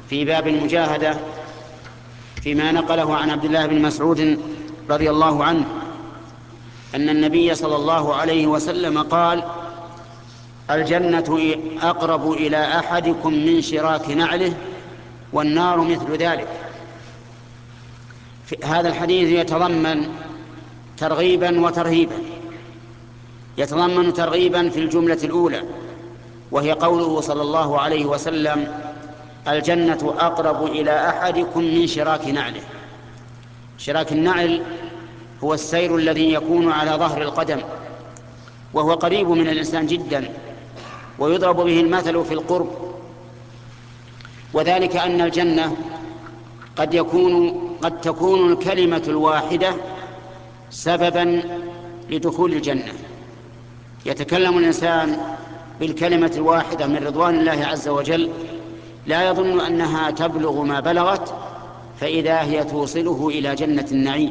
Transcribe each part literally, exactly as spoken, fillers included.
في باب المجاهدة فيما نقله عن عبد الله بن مسعود رضي الله عنه أن النبي صلى الله عليه وسلم قال: الجنة أقرب إلى أحدكم من شراك نعله والنار مثل ذلك. هذا الحديث يتضمن ترغيبا وترهيبا. يتضمن ترغيبا في الجملة الأولى، وهي قوله صلى الله عليه وسلم: الجنة أقرب إلى أحدكم من شراك نعله. شراك النعل هو السير الذي يكون على ظهر القدم، وهو قريب من الإنسان جدا، ويضرب به المثل في القرب، وذلك أن الجنة قد يكون قد تكون الكلمة الواحدة سببا لدخول الجنة. يتكلم الإنسان بالكلمة الواحدة من رضوان الله عز وجل، لا يظن أنها تبلغ ما بلغت، فإذا هي توصله إلى جنة النعيم.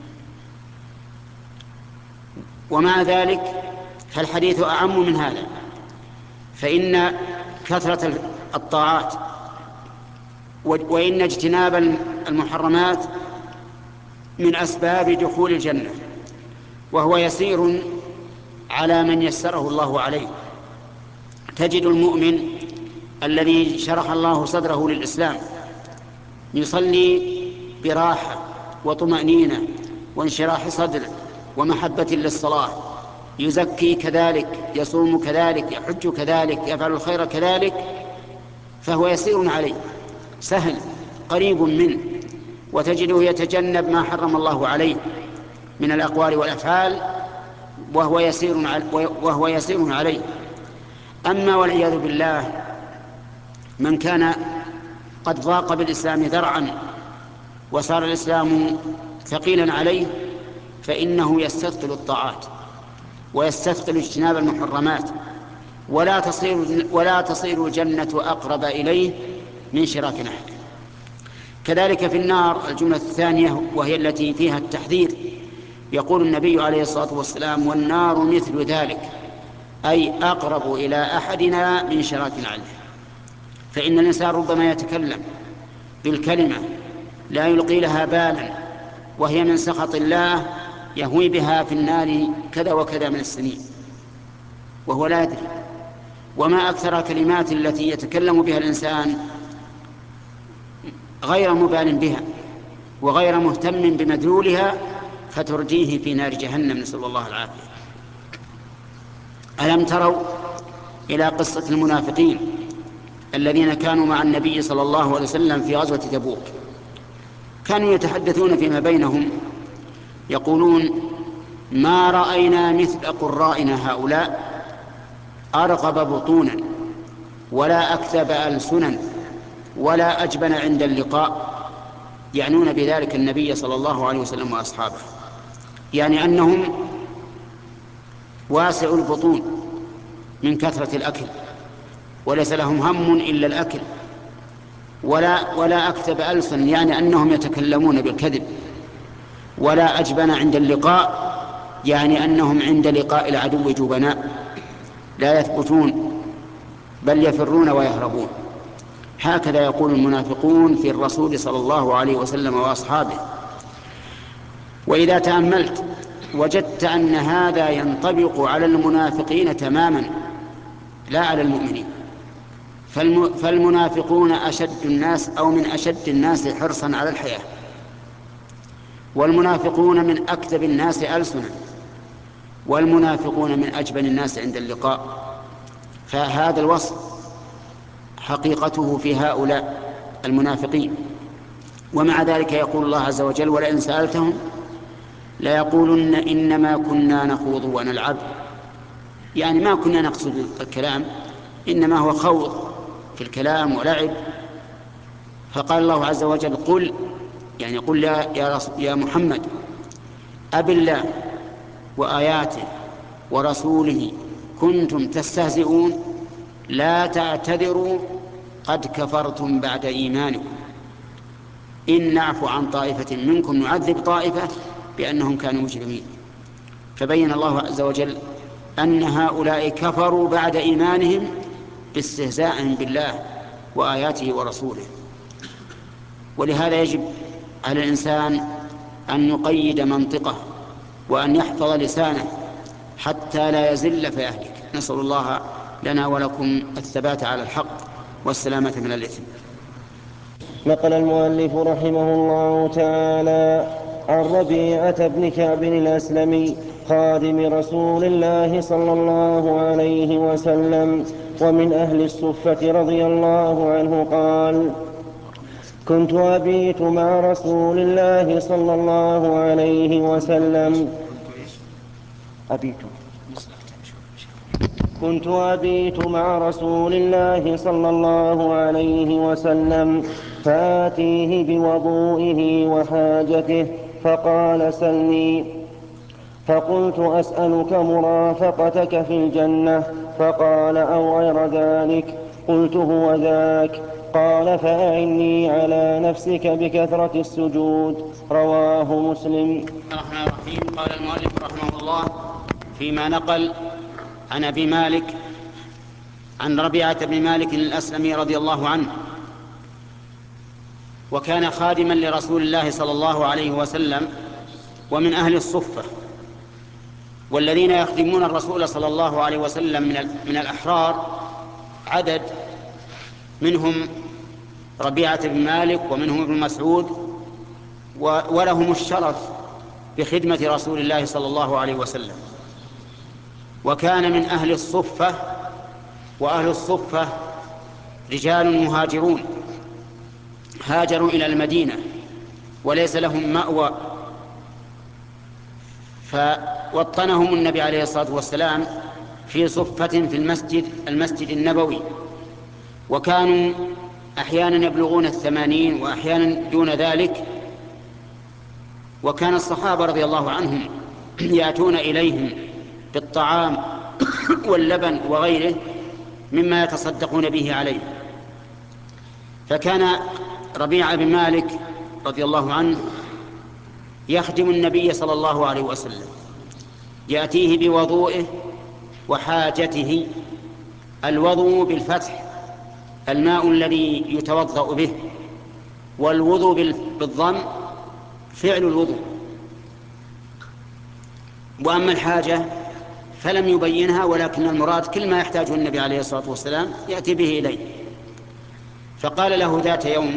ومع ذلك فالحديث أعم من هذا، فإن كثرة الطاعات وإن اجتناب المحرمات من أسباب دخول الجنة، وهو يسير على من يسره الله عليه. تجد المؤمن الذي شرح الله صدره للإسلام يصلي براحة وطمأنينة وانشراح صدر ومحبة للصلاة، يزكي كذلك، يصوم كذلك، يحج كذلك، يفعل الخير كذلك، فهو يسير عليه، سهل قريب منه، وتجده يتجنب ما حرم الله عليه من الأقوال والأفعال وهو يسير وهو يسير عليه. أما والعياذ بالله من كان قد ضاق بالإسلام ذرعا وصار الإسلام ثقيلا عليه، فإنه يستثقل الطاعات ويستثقل اجتناب المحرمات، ولا تصير ولا تصير الجنة أقرب إليه من شراك نحله. كذلك في النار الجملة الثانية، وهي التي فيها التحذير، يقول النبي عليه الصلاة والسلام: والنار مثل ذلك، أي أقرب إلى أحدنا من شراك نعله. فإن الإنسان ربما يتكلم بالكلمة لا يلقي لها بالا، وهي من سخط الله، يهوي بها في النار كذا وكذا من السنين وهو لا يدري. وما أكثر الكلمات التي يتكلم بها الإنسان غير مبال بها وغير مهتم بمدلولها، فترجيه في نار جهنم، نسأل الله العافية. ألم تروا إلى قصة المنافقين الذين كانوا مع النبي صلى الله عليه وسلم في غزوة تبوك؟ كانوا يتحدثون فيما بينهم يقولون: ما رأينا مثل قرائنا هؤلاء أرغب بطونا ولا أكذب ألسنا ولا أجبن عند اللقاء. يعنون بذلك النبي صلى الله عليه وسلم وأصحابه، يعني أنهم واسع البطون من كثرة الأكل، وليس لهم هم إلا الأكل، ولا, ولا أكذب ألسن، يعني أنهم يتكلمون بالكذب، ولا أجبن عند اللقاء، يعني أنهم عند لقاء العدو جبناء لا يثبتون بل يفرون ويهربون. هكذا يقول المنافقون في الرسول صلى الله عليه وسلم وأصحابه. وإذا تأملت وجدت أن هذا ينطبق على المنافقين تماما لا على المؤمنين. فالمنافقون أشد الناس أو من أشد الناس حرصا على الحياة، والمنافقون من أكذب الناس ألسنا، والمنافقون من أجبن الناس عند اللقاء. فهذا الوصف حقيقته في هؤلاء المنافقين. ومع ذلك يقول الله عز وجل: ولئن سألتهم ليقولن إنما كنا نخوض ونلعب، يعني ما كنا نقصد الكلام، إنما هو خوض في الكلام ولعب. فقال الله عز وجل: قل، يعني قل يا, يا محمد، أب الله وآياته ورسوله كنتم تستهزئون لا تعتذروا قد كفرتم بعد إيمانكم إن نعفو عن طائفة منكم نعذب طائفة بأنهم كانوا مجرمين. فبين الله عز وجل أن هؤلاء كفروا بعد إيمانهم باستهزائهم بالله وآياته ورسوله. ولهذا يجب على الإنسان أن يقيد منطقه وأن يحفظ لسانه حتى لا يزل فيهلك. نسأل الله لنا ولكم الثبات على الحق والسلامة من الإثم. نقل المؤلف رحمه الله تعالى عن ربيعة بن كعب الأسلمي خادم رسول الله صلى الله عليه وسلم ومن أهل الصفة رضي الله عنه قال: كنت أبيت مع رسول الله صلى الله عليه وسلم أبيت كنت أبيت مع رسول الله صلى الله عليه وسلم فآتيه بوضوئه وحاجته فقال: سلني. فقلت: أسألك مرافقتك في الجنة. فقال: أو غير ذلك. قلت: هو ذاك. قال: فأعني على نفسك بكثرة السجود. رواه مسلم. الرحمن الرحيم. قال المؤلف رحمه الله فيما نقل عن أبي مالك عن ربيعة بن مالك الأسلمي رضي الله عنه، وكان خادما لرسول الله صلى الله عليه وسلم ومن أهل الصفة، والذين يخدمون الرسول صلى الله عليه وسلم من الأحرار عدد، منهم ربيعة بن مالك ومنهم ابن مسعود، ولهم الشرف بخدمة رسول الله صلى الله عليه وسلم. وكان من أهل الصفة، وأهل الصفة رجال مهاجرون هاجروا إلى المدينة وليس لهم مأوى، فوطنهم النبي عليه الصلاة والسلام في صفة في المسجد المسجد النبوي، وكانوا أحيانا يبلغون الثمانين وأحيانا دون ذلك. وكان الصحابة رضي الله عنهم يأتون إليهم بالطعام واللبن وغيره مما يتصدقون به عليه. فكان ربيعة بن مالك رضي الله عنه يخدم النبي صلى الله عليه وسلم، يأتيه بوضوئه وحاجته. الوضوء بالفتح الماء الذي يتوضأ به، والوضوء بالضم فعل الوضوء. وأما الحاجة فلم يبينها، ولكن المراد كل ما يحتاجه النبي عليه الصلاة والسلام يأتي به إليه. فقال له ذات يوم: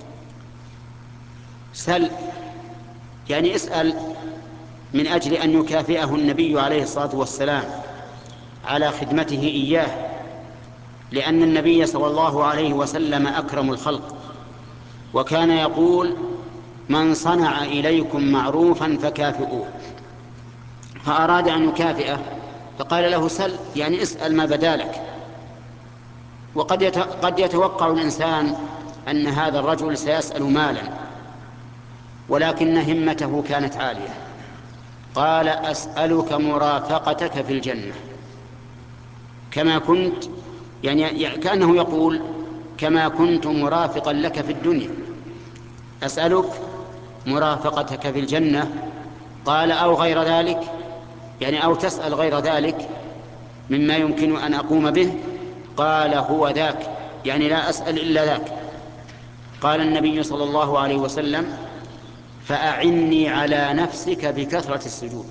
سل، يعني اسأل، من أجل أن يكافئه النبي عليه الصلاة والسلام على خدمته إياه، لأن النبي صلى الله عليه وسلم أكرم الخلق، وكان يقول: من صنع إليكم معروفا فكافئوه. فأراد أن يكافئه فقال له: سل، يعني اسأل ما بدالك. وقد قد يتوقع الإنسان أن هذا الرجل سيسأل مالا، ولكن همته كانت عالية. قال: أسألك مرافقتك في الجنة، كما كنت، يعني كأنه يقول: كما كنت مرافقا لك في الدنيا، أسألك مرافقتك في الجنة. قال: أو غير ذلك، يعني أو تسأل غير ذلك مما يمكن أن أقوم به. قال: هو ذاك، يعني لا أسأل إلا ذاك. قال النبي صلى الله عليه وسلم: فأعني على نفسك بكثرة السجود.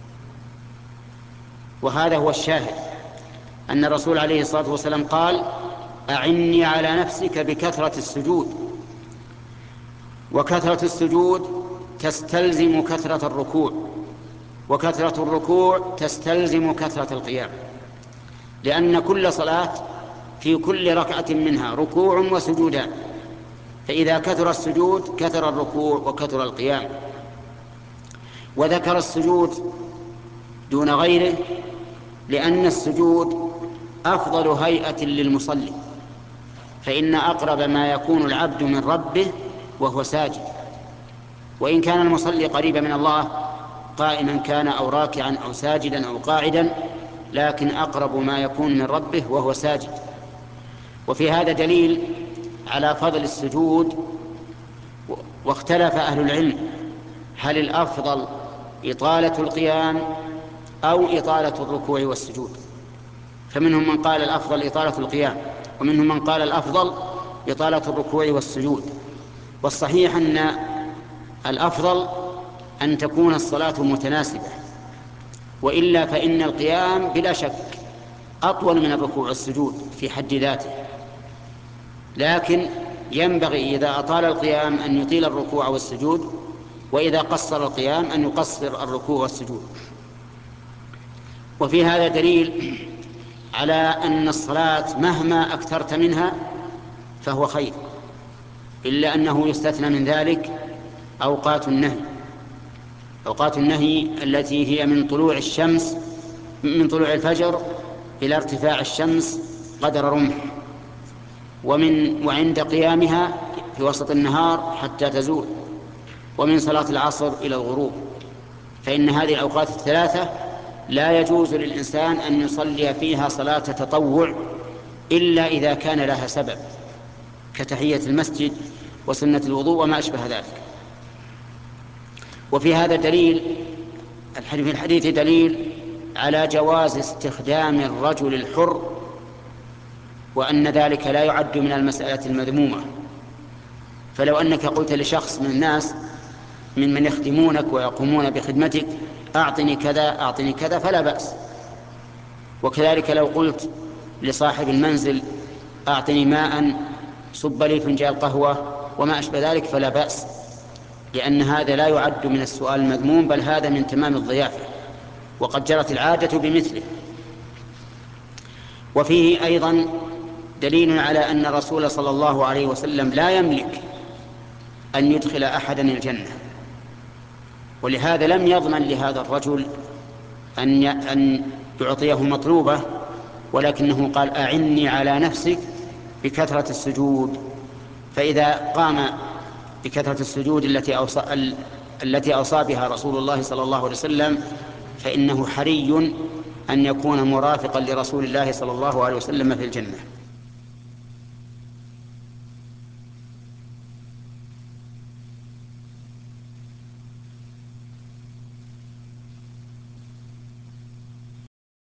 وهذا هو الشاهد، أن الرسول عليه الصلاة والسلام قال: أعني على نفسك بكثرة السجود. وكثرة السجود تستلزم كثرة الركوع، وكثرة الركوع تستلزم كثرة القيام، لأن كل صلاة في كل ركعة منها ركوع وسجودان، فإذا كثر السجود كثر الركوع وكثر القيام. وذكر السجود دون غيره لأن السجود أفضل هيئة للمصلي، فإن أقرب ما يكون العبد من ربه وهو ساجد. وإن كان المصلي قريبا من الله قائما كان أو راكعا أو ساجدا أو قاعدا، لكن أقرب ما يكون من ربه وهو ساجد. وفي هذا دليل على فضل السجود. واختلف أهل العلم هل الأفضل إطالة القيام أو إطالة الركوع والسجود، فمنهم من قال الأفضل إطالة القيام، ومنهم من قال الأفضل إطالة الركوع والسجود. والصحيح أن الأفضل أن تكون الصلاة متناسبة، وإلا فإن القيام بلا شك أطول من الركوع والسجود في حد ذاته، لكن ينبغي إذا أطال القيام أن يطيل الركوع والسجود، وإذا قصر القيام أن يقصر الركوع والسجود. وفي هذا دليل على أن الصلاة مهما أكثرت منها فهو خير، إلا أنه يستثنى من ذلك أوقات النهي. أوقات النهي التي هي من طلوع الشمس من طلوع الفجر إلى ارتفاع الشمس قدر رمح، ومن وعند قيامها في وسط النهار حتى تزول، ومن صلاة العصر إلى الغروب. فإن هذه الأوقات الثلاثة لا يجوز للإنسان أن يصلي فيها صلاة تطوع إلا إذا كان لها سبب، كتحية المسجد وسنة الوضوء وما أشبه ذلك. وفي هذا دليل في الحديث دليل على جواز استخدام الرجل الحر، وأن ذلك لا يعد من المسألة المذمومة. فلو أنك قلت لشخص من الناس من من يخدمونك ويقومون بخدمتك أعطني كذا أعطني كذا فلا بأس، وكذلك لو قلت لصاحب المنزل أعطني ماء صب لي فنجان قهوة وما أشبه ذلك فلا بأس، لأن هذا لا يعد من السؤال المذموم، بل هذا من تمام الضيافة، وقد جرت العادة بمثله. وفيه أيضا دليل على أن الرسول صلى الله عليه وسلم لا يملك أن يدخل أحدا الجنة، ولهذا لم يضمن لهذا الرجل أن أن يعطيه مطلوبة، ولكنه قال أعني على نفسك بكثرة السجود. فإذا قام بكثرة السجود التي أوصى التي أوصى بها رسول الله صلى الله عليه وسلم فإنه حري أن يكون مرافقا لرسول الله صلى الله عليه وسلم في الجنة.